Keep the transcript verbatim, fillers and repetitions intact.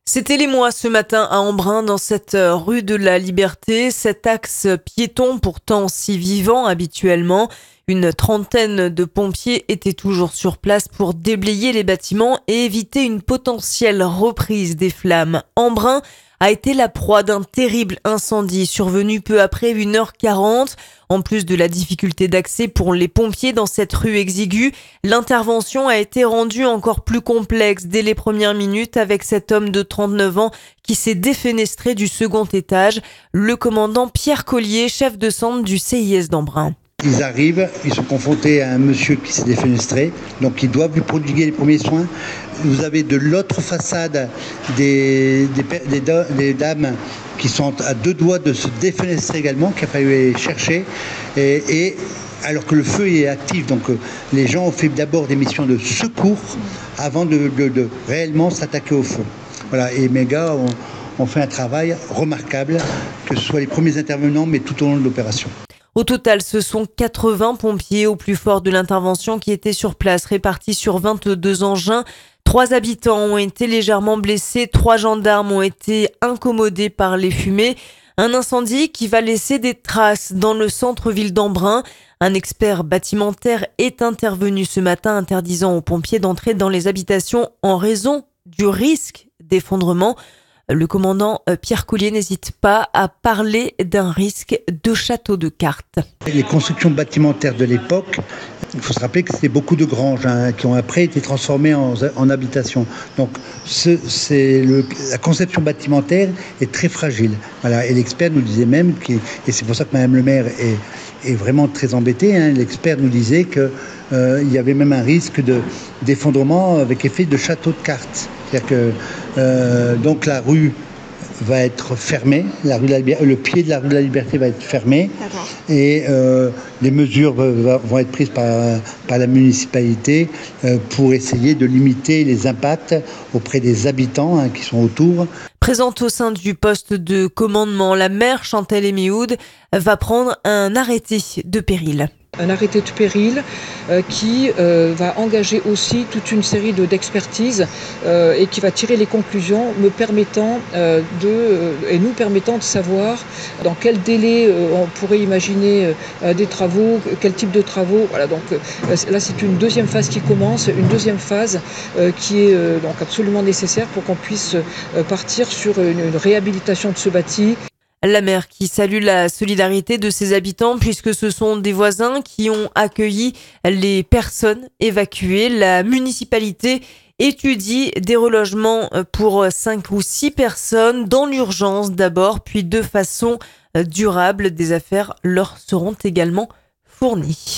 C'était l'émoi ce matin à Embrun, dans cette rue de la Liberté, cet axe piéton pourtant si vivant habituellement. Une trentaine de pompiers étaient toujours sur place pour déblayer les bâtiments et éviter une potentielle reprise des flammes. Embrun a été la proie d'un terrible incendie survenu peu après une heure quarante. En plus de la difficulté d'accès pour les pompiers dans cette rue exiguë, l'intervention a été rendue encore plus complexe dès les premières minutes avec cet homme de trente-neuf ans qui s'est défenestré du second étage, le commandant Pierre Collier, chef de centre du C I S d'Embrun. Ils arrivent, ils sont confrontés à un monsieur qui s'est défenestré, donc ils doivent lui prodiguer les premiers soins. Vous avez de l'autre façade des, des, des, des dames qui sont à deux doigts de se défenestrer également, qu'il a fallu aller chercher, et, et alors que le feu est actif. Donc euh, les gens ont fait d'abord des missions de secours avant de, de, de réellement s'attaquer au feu. Voilà, et mes gars ont, ont fait un travail remarquable, que ce soit les premiers intervenants, mais tout au long de l'opération. Au total, ce sont quatre-vingts pompiers au plus fort de l'intervention qui étaient sur place, répartis sur vingt-deux engins. Trois habitants ont été légèrement blessés, trois gendarmes ont été incommodés par les fumées. Un incendie qui va laisser des traces dans le centre-ville d'Embrun. Un expert bâtimentaire est intervenu ce matin, interdisant aux pompiers d'entrer dans les habitations en raison du risque d'effondrement. Le commandant Pierre Collier n'hésite pas à parler d'un risque de château de cartes. Les constructions bâtimentaires de l'époque, il faut se rappeler que c'était beaucoup de granges hein, qui ont après été transformées en, en habitations. Donc ce, c'est le, la conception bâtimentaire est très fragile. Voilà. Et l'expert nous disait même, et c'est pour ça que Madame le maire est, est vraiment très embêtée, hein, l'expert nous disait qu'il euh, y avait même un risque de, d'effondrement avec effet de château de cartes. C'est-à-dire que euh, donc la rue va être fermée, la rue de la Liberté, le pied de la rue de la Liberté va être fermé. D'accord. Et euh, les mesures vont être prises par, par la municipalité euh, pour essayer de limiter les impacts auprès des habitants hein, qui sont autour. Présente au sein du poste de commandement, la maire Chantal Émioud va prendre un arrêté de péril. Un arrêté de péril euh, qui euh, va engager aussi toute une série de, d'expertises euh, et qui va tirer les conclusions me permettant euh, de, euh, et nous permettant de savoir dans quel délai euh, on pourrait imaginer euh, des travaux, quel type de travaux. Voilà, donc euh, là c'est une deuxième phase qui commence, une deuxième phase euh, qui est euh, donc absolument nécessaire pour qu'on puisse euh, partir sur une, une réhabilitation de ce bâti. La maire qui salue la solidarité de ses habitants puisque ce sont des voisins qui ont accueilli les personnes évacuées. La municipalité étudie des relogements pour cinq ou six personnes dans l'urgence d'abord, puis de façon durable. Des affaires leur seront également fournies.